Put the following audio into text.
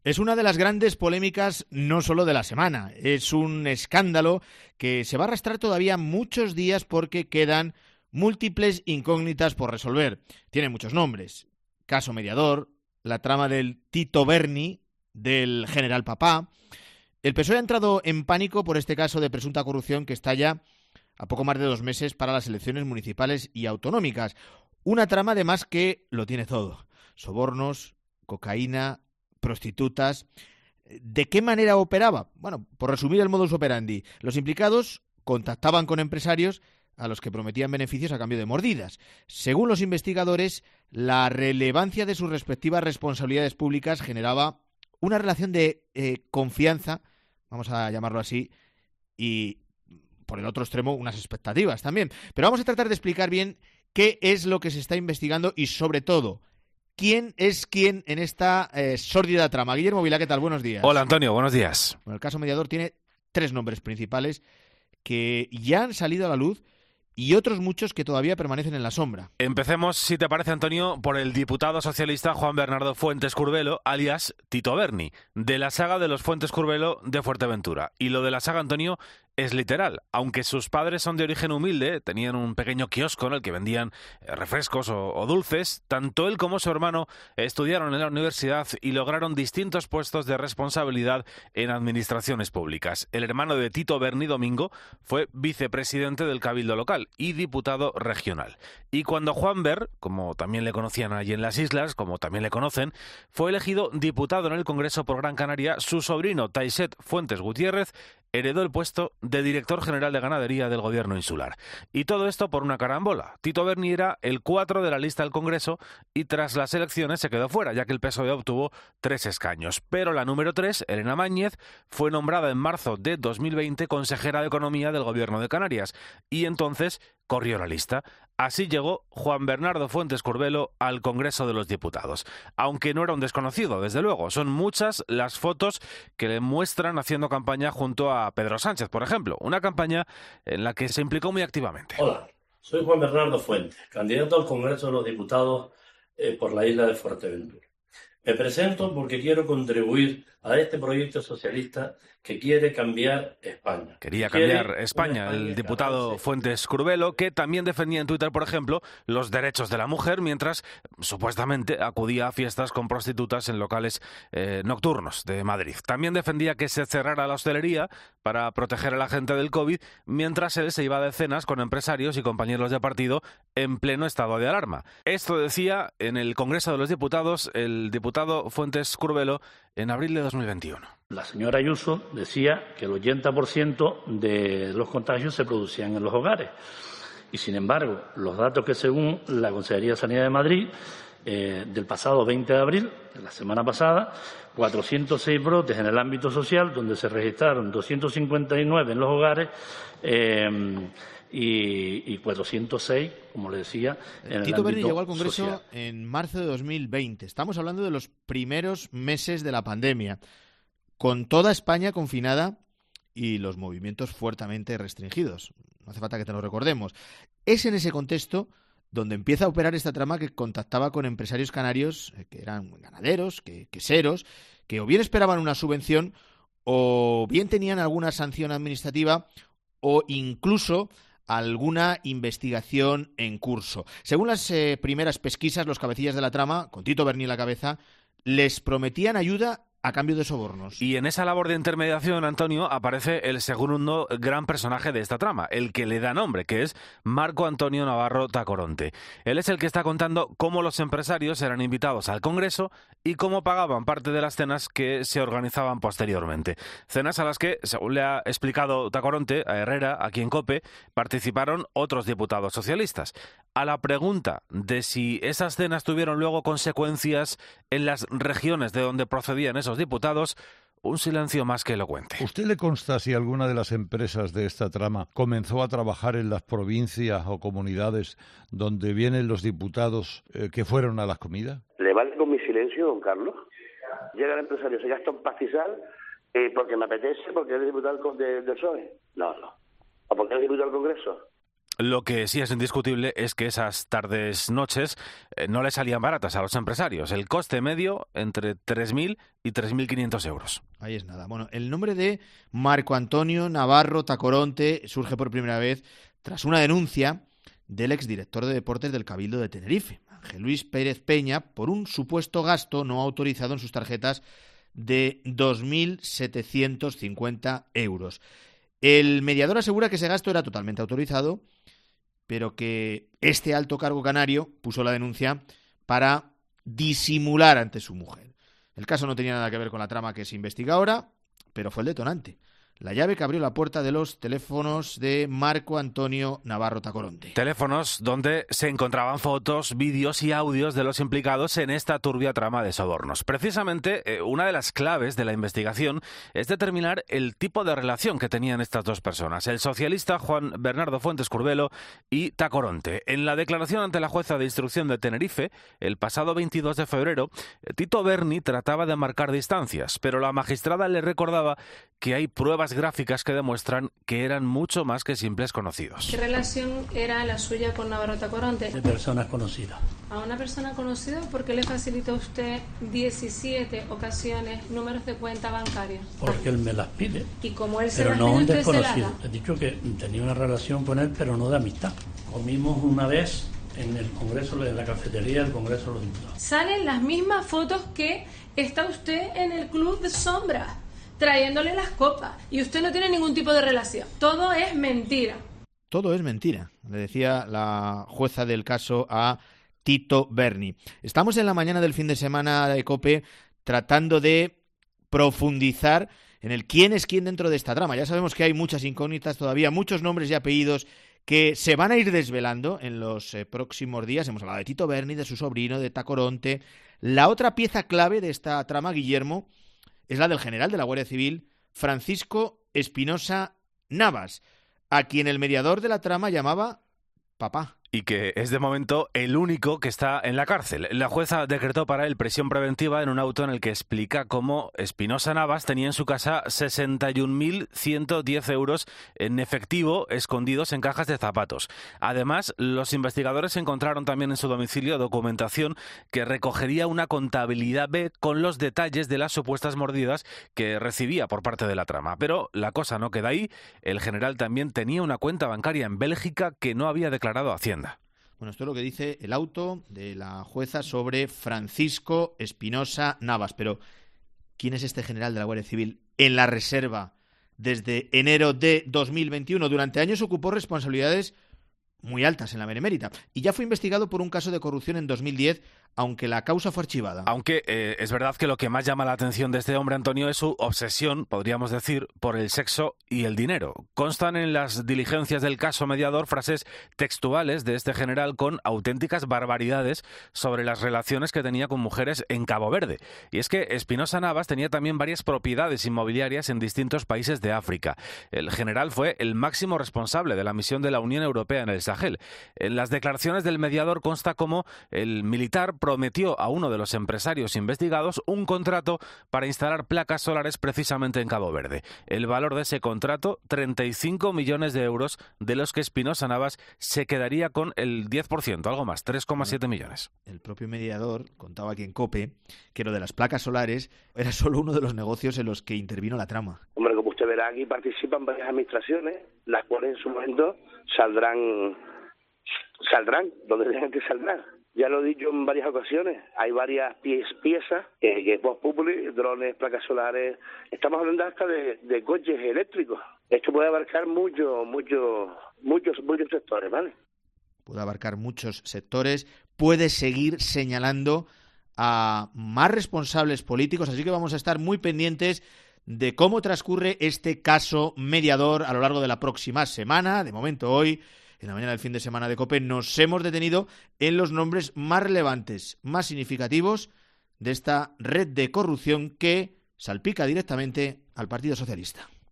Es una de las grandes polémicas no solo de la semana, es un escándalo que se va a arrastrar todavía muchos días porque quedan múltiples incógnitas por resolver. Tiene muchos nombres: caso Mediador, la trama del Tito Berni, del General Papá. El PSOE ha entrado en pánico por este caso de presunta corrupción que estalla a poco más de 2 meses para las elecciones municipales y autonómicas. Una trama además que lo tiene todo: sobornos, cocaína, prostitutas. ¿De qué manera operaba? Bueno, por resumir el modus operandi, los implicados contactaban con empresarios a los que prometían beneficios a cambio de mordidas. Según los investigadores, la relevancia de sus respectivas responsabilidades públicas generaba una relación de confianza, vamos a llamarlo así, y por el otro extremo unas expectativas también. Pero vamos a tratar de explicar bien qué es lo que se está investigando y, sobre todo, quién es quién en esta sórdida trama. Guillermo Vila, ¿qué tal? Buenos días. Hola, Antonio, buenos días. Bueno, el caso Mediador tiene 3 nombres principales que ya han salido a la luz y otros muchos que todavía permanecen en la sombra. Empecemos, si te parece, Antonio, por el diputado socialista Juan Bernardo Fuentes Curbelo, alias Tito Berni, de la saga de los Fuentes Curbelo de Fuerteventura. Y lo de la saga, Antonio, es literal. Aunque sus padres son de origen humilde, tenían un pequeño kiosco en el que vendían refrescos o dulces, tanto él como su hermano estudiaron en la universidad y lograron distintos puestos de responsabilidad en administraciones públicas. El hermano de Tito Berni, Domingo, fue vicepresidente del Cabildo local y diputado regional. Y cuando Juan Ber, como también le conocían allí en las islas, como también le conocen, fue elegido diputado en el Congreso por Gran Canaria, su sobrino Taixet Fuentes Gutiérrez heredó el puesto de director general de ganadería del gobierno insular. Y todo esto por una carambola. Tito Berni era el 4 de la lista del Congreso y tras las elecciones se quedó fuera, ya que el PSOE obtuvo 3 escaños. Pero la número 3, Elena Mañez, fue nombrada en marzo de 2020 consejera de Economía del gobierno de Canarias. Y entonces corrió la lista. Así llegó Juan Bernardo Fuentes Curbelo al Congreso de los Diputados. Aunque no era un desconocido, desde luego. Son muchas las fotos que le muestran haciendo campaña junto a Pedro Sánchez, por ejemplo. Una campaña en la que se implicó muy activamente. Hola, soy Juan Bernardo Fuentes, candidato al Congreso de los Diputados por la isla de Fuerteventura. Me presento porque quiero contribuir a este proyecto socialista que quiere cambiar España. Quería cambiar España el diputado Fuentes Curbelo, que también defendía en Twitter, por ejemplo, los derechos de la mujer, mientras supuestamente acudía a fiestas con prostitutas en locales nocturnos de Madrid. También defendía que se cerrara la hostelería para proteger a la gente del COVID, mientras él se iba de cenas con empresarios y compañeros de partido en pleno estado de alarma. Esto decía en el Congreso de los Diputados el diputado Fuentes Curbelo en abril de 2021. La señora Ayuso decía que el 80% de los contagios se producían en los hogares. Y sin embargo, los datos que según la Consejería de Sanidad de Madrid, del pasado 20 de abril, de la semana pasada, 406 brotes en el ámbito social, donde se registraron 259 en los hogares y 406, como le decía, en el ámbito social. Tito Berni llegó al Congreso en marzo de 2020. Estamos hablando de los primeros meses de la pandemia, con toda España confinada y los movimientos fuertemente restringidos. No hace falta que te lo recordemos. Es en ese contexto donde empieza a operar esta trama que contactaba con empresarios canarios que eran ganaderos, queseros, que o bien esperaban una subvención o bien tenían alguna sanción administrativa o incluso alguna investigación en curso. Según las primeras pesquisas, los cabecillas de la trama, con Tito Berni a la cabeza, les prometían ayuda a cambio de sobornos. Y en esa labor de intermediación, Antonio, aparece el segundo gran personaje de esta trama, el que le da nombre, que es Marco Antonio Navarro Tacoronte. Él es el que está contando cómo los empresarios eran invitados al Congreso y cómo pagaban parte de las cenas que se organizaban posteriormente. Cenas a las que, según le ha explicado Tacoronte a Herrera, aquí en COPE, participaron otros diputados socialistas. A la pregunta de si esas cenas tuvieron luego consecuencias en las regiones de donde procedían esos diputados, un silencio más que elocuente. ¿Usted le consta si alguna de las empresas de esta trama comenzó a trabajar en las provincias o comunidades donde vienen los diputados que fueron a las comidas? ¿Le vale con mi silencio, don Carlos? Llega el empresario, se gasta un pastizal porque me apetece, porque es diputado del PSOE. No. ¿O porque es diputado del Congreso? Lo que sí es indiscutible es que esas tardes-noches no le salían baratas a los empresarios. El coste medio entre 3.000 y 3.500 euros. Ahí es nada. Bueno, el nombre de Marco Antonio Navarro Tacoronte surge por primera vez tras una denuncia del exdirector de deportes del Cabildo de Tenerife, Ángel Luis Pérez Peña, por un supuesto gasto no autorizado en sus tarjetas de 2.750 euros. El mediador asegura que ese gasto era totalmente autorizado, pero que este alto cargo canario puso la denuncia para disimular ante su mujer. El caso no tenía nada que ver con la trama que se investiga ahora, pero fue el detonante. La llave que abrió la puerta de los teléfonos de Marco Antonio Navarro Tacoronte. Teléfonos donde se encontraban fotos, vídeos y audios de los implicados en esta turbia trama de sobornos. Precisamente, una de las claves de la investigación es determinar el tipo de relación que tenían estas dos personas, el socialista Juan Bernardo Fuentes Curbelo y Tacoronte. En la declaración ante la jueza de instrucción de Tenerife, el pasado 22 de febrero, Tito Berni trataba de marcar distancias, pero la magistrada le recordaba que hay pruebas gráficas que demuestran que eran mucho más que simples conocidos. ¿Qué relación era la suya con Navarro Tacoronte? De personas conocidas. A una persona conocida, ¿por qué le facilitó usted 17 ocasiones números de cuenta bancaria? Porque él me las pide. ¿Y como él se pero las no pide, un usted se las desconocido. da? He dicho que tenía una relación con él, pero no de amistad. Comimos una vez en el Congreso, en la cafetería del Congreso de los Diputados. Salen las mismas fotos que está usted en el Club de Sombra, trayéndole las copas, y usted no tiene ningún tipo de relación. Todo es mentira. Todo es mentira, le decía la jueza del caso a Tito Berni. Estamos en la mañana del fin de semana de COPE tratando de profundizar en el quién es quién dentro de esta trama. Ya sabemos que hay muchas incógnitas todavía, muchos nombres y apellidos que se van a ir desvelando en los próximos días. Hemos hablado de Tito Berni, de su sobrino, de Tacoronte. La otra pieza clave de esta trama, Guillermo, es la del general de la Guardia Civil, Francisco Espinosa Navas, a quien el mediador de la trama llamaba papá. Y que es de momento el único que está en la cárcel. La jueza decretó para él prisión preventiva en un auto en el que explica cómo Espinosa Navas tenía en su casa 61.110 euros en efectivo escondidos en cajas de zapatos. Además, los investigadores encontraron también en su domicilio documentación que recogería una contabilidad B con los detalles de las supuestas mordidas que recibía por parte de la trama. Pero la cosa no queda ahí. El general también tenía una cuenta bancaria en Bélgica que no había declarado a Hacienda. Bueno, esto es lo que dice el auto de la jueza sobre Francisco Espinosa Navas. Pero, ¿quién es este general de la Guardia Civil en la reserva desde enero de 2021? Durante años ocupó responsabilidades muy altas en la Benemérita y ya fue investigado por un caso de corrupción en 2010, aunque la causa fue archivada. Aunque es verdad que lo que más llama la atención de este hombre, Antonio, es su obsesión, podríamos decir, por el sexo y el dinero. Constan en las diligencias del caso mediador frases textuales de este general con auténticas barbaridades sobre las relaciones que tenía con mujeres en Cabo Verde. Y es que Espinosa Navas tenía también varias propiedades inmobiliarias en distintos países de África. El general fue el máximo responsable de la misión de la Unión Europea en el Sahel. En las declaraciones del mediador consta cómo el militar prometió a uno de los empresarios investigados un contrato para instalar placas solares precisamente en Cabo Verde. El valor de ese contrato, 35 millones de euros, de los que Espinosa Navas se quedaría con el 10%, algo más, 3,7 millones. El propio mediador contaba aquí en COPE que lo de las placas solares era solo uno de los negocios en los que intervino la trama. Hombre, como usted verá, aquí participan varias administraciones, las cuales en su momento saldrán donde tengan que saldrán. Ya lo he dicho en varias ocasiones, hay varias piezas, que es Vox Populi, drones, placas solares, estamos hablando hasta de coches eléctricos. Esto puede abarcar muchos sectores, ¿vale? Puede abarcar muchos sectores, puede seguir señalando a más responsables políticos, así que vamos a estar muy pendientes de cómo transcurre este caso mediador a lo largo de la próxima semana. De momento hoy, en la mañana del fin de semana de COPE, nos hemos detenido en los nombres más relevantes, más significativos de esta red de corrupción que salpica directamente al Partido Socialista.